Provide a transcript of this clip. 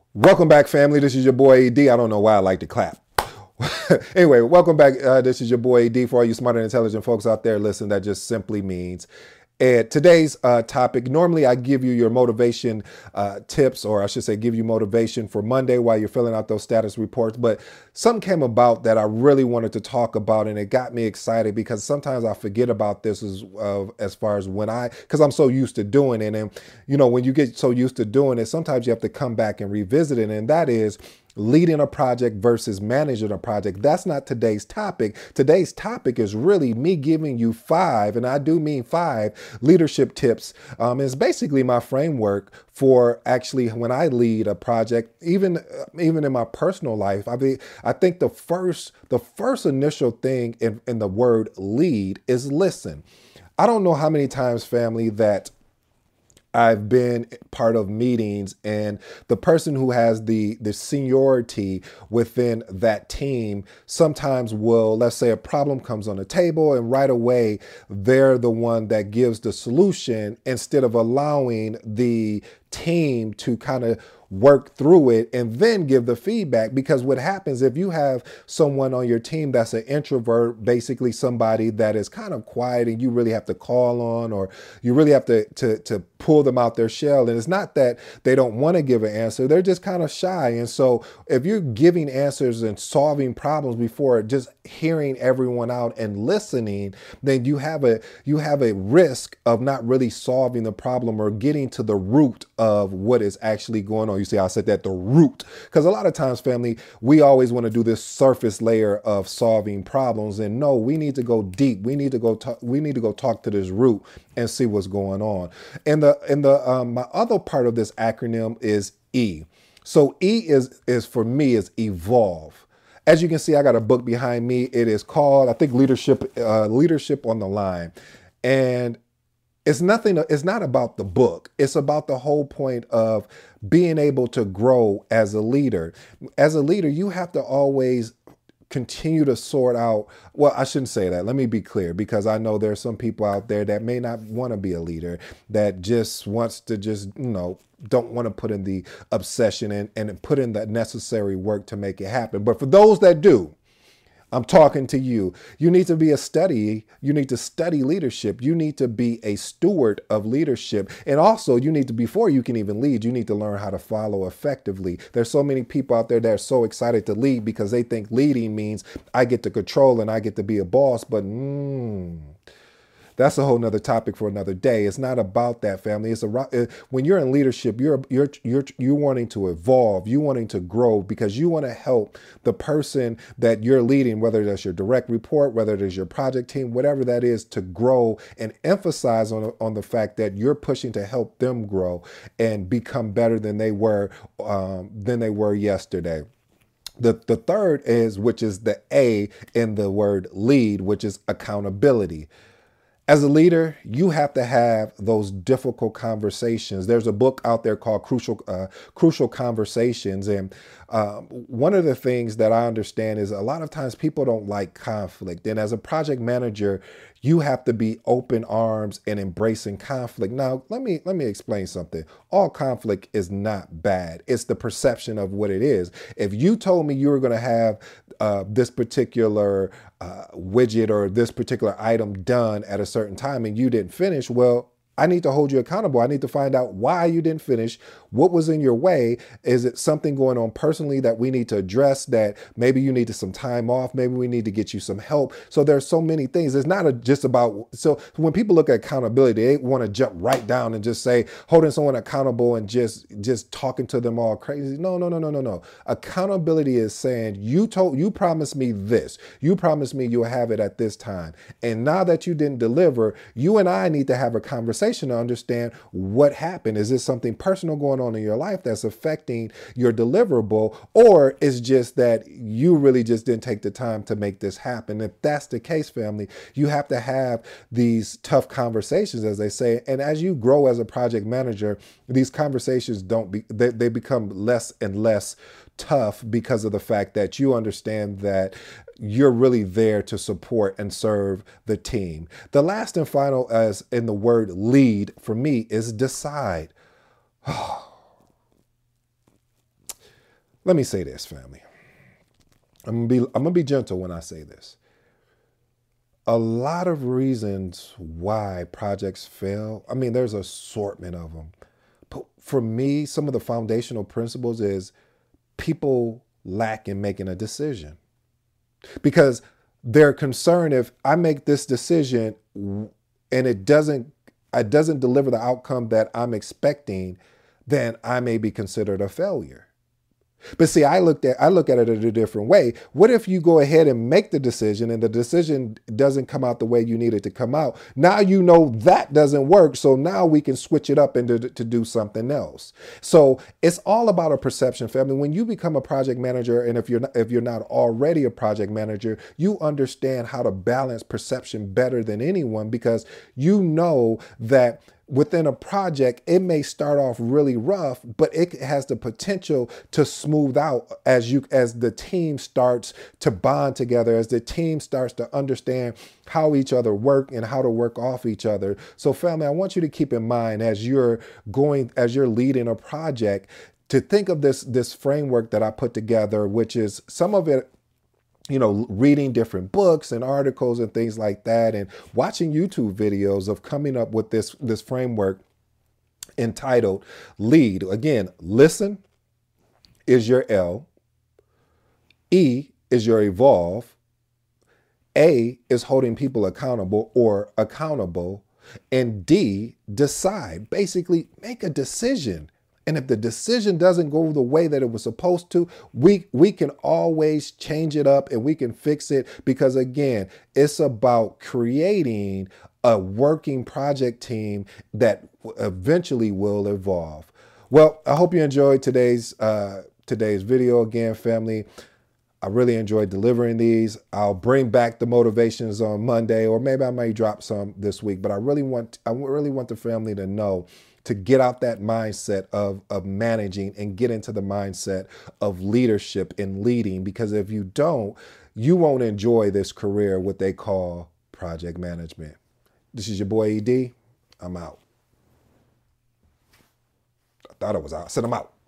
Welcome back, family. This is your boy AD. I don't know why I like to clap. Anyway, welcome back. This is your boy AD. For all you smart and intelligent folks out there, listen, that just simply means. And today's topic, normally I give you your motivation tips, or I should say give you motivation for Monday while you're filling out those status reports. But something came about that I really wanted to talk about, and it got me excited because sometimes I forget about this as far as because I'm so used to doing it. And, when you get so used to doing it, sometimes you have to come back and revisit it. And that is leading a project versus managing a project. That's not today's topic. Today's topic is really me giving you five, and I do mean five, leadership tips. It's basically my framework for actually when I lead a project, even in my personal life. I think the first initial thing in the word lead is listen. I don't know how many times, family, that I've been part of meetings and the person who has the seniority within that team sometimes will, let's say a problem comes on the table, and right away they're the one that gives the solution instead of allowing the team to kind of work through it and then give the feedback. Because what happens if you have someone on your team that's an introvert, basically somebody that is kind of quiet and you really have to call on, or you really have to pull them out their shell. And it's not that they don't want to give an answer, they're just kind of shy. And so if you're giving answers and solving problems before just hearing everyone out and listening, then you have a risk of not really solving the problem or getting to the root of what is actually going on. You see, I said that, the root, because a lot of times, family, we always want to do this surface layer of solving problems, and no, we need to go deep. We need to go talk to this root and see what's going on. And my other part of this acronym is E. So E is for me is evolve. As you can see, I got a book behind me. It is called, I think, Leadership on the Line. And it's not about the book. It's about the whole point of being able to grow as a leader. As a leader, you have to always continue to sort out. Well, I shouldn't say that. Let me be clear, because I know there are some people out there that may not want to be a leader, that just wants to don't want to put in the obsession and put in the necessary work to make it happen. But for those that do, I'm talking to you. You need to be you need to study leadership. You need to be a steward of leadership. And also you need to, before you can even lead, you need to learn how to follow effectively. There's so many people out there that are so excited to lead because they think leading means I get to control and I get to be a boss. But that's a whole nother topic for another day. It's not about that, family. When you're in leadership, you're wanting to evolve, you wanting to grow, because you want to help the person that you're leading, whether that's your direct report, whether it is your project team, whatever that is, to grow, and emphasize on the fact that you're pushing to help them grow and become better than they were yesterday. The third is, which is the A in the word lead, which is accountability. As a leader, you have to have those difficult conversations. There's a book out there called Crucial Conversations. And one of the things that I understand is a lot of times people don't like conflict. And as a project manager, you have to be open arms and embracing conflict. Now, let me explain something. All conflict is not bad. It's the perception of what it is. If you told me you were going to have this particular widget or this particular item done at a certain time and you didn't finish, well, I need to hold you accountable. I need to find out why you didn't finish. What was in your way? Is it something going on personally that we need to address, that maybe you needed some time off? Maybe we need to get you some help. So there's so many things. It's not just about, so when people look at accountability, they want to jump right down and just say holding someone accountable and just talking to them all crazy. No. Accountability is saying you promised me this. You promised me you'll have it at this time. And now that you didn't deliver, you and I need to have a conversation to understand what happened. Is this something personal going on in your life that's affecting your deliverable, or is just that you really just didn't take the time to make this happen? If that's the case, family, you have to have these tough conversations, as they say. And as you grow as a project manager, these conversations they become less and less tough, because of the fact that you understand that you're really there to support and serve the team. The last and final, as in the word lead, for me is decide. Let me say this, family. I'm gonna be gentle when I say this. A lot of reasons why projects fail. I mean, there's an assortment of them. But for me, some of the foundational principles is people lack in making a decision because they're concerned if I make this decision and it doesn't deliver the outcome that I'm expecting, then I may be considered a failure. But see, I look at it in a different way. What if you go ahead and make the decision and the decision doesn't come out the way you need it to come out? Now you know that doesn't work. So now we can switch it up and to do something else. So it's all about a perception, family. When you become a project manager, and if you're not already a project manager, you understand how to balance perception better than anyone because you know that within a project, it may start off really rough, but it has the potential to smooth out as the team starts to bond together, as the team starts to understand how each other work and how to work off each other. So family, I want you to keep in mind as you're leading a project to think of this framework that I put together, which is some of it, reading different books and articles and things like that, and watching YouTube videos of coming up with this framework entitled LEAD. Again, listen is your L, E is your evolve, A is holding people accountable, and D, decide. Basically, make a decision. And if the decision doesn't go the way that it was supposed to, we can always change it up and we can fix it because, again, it's about creating a working project team that eventually will evolve. Well, I hope you enjoyed today's video again, family. I really enjoyed delivering these. I'll bring back the motivations on Monday, or maybe I may drop some this week, but I really want the family to know to get out that mindset of managing and get into the mindset of leadership and leading, because if you don't, you won't enjoy this career, what they call project management. This is your boy ED. I'm out. I thought I was out. I said I'm out.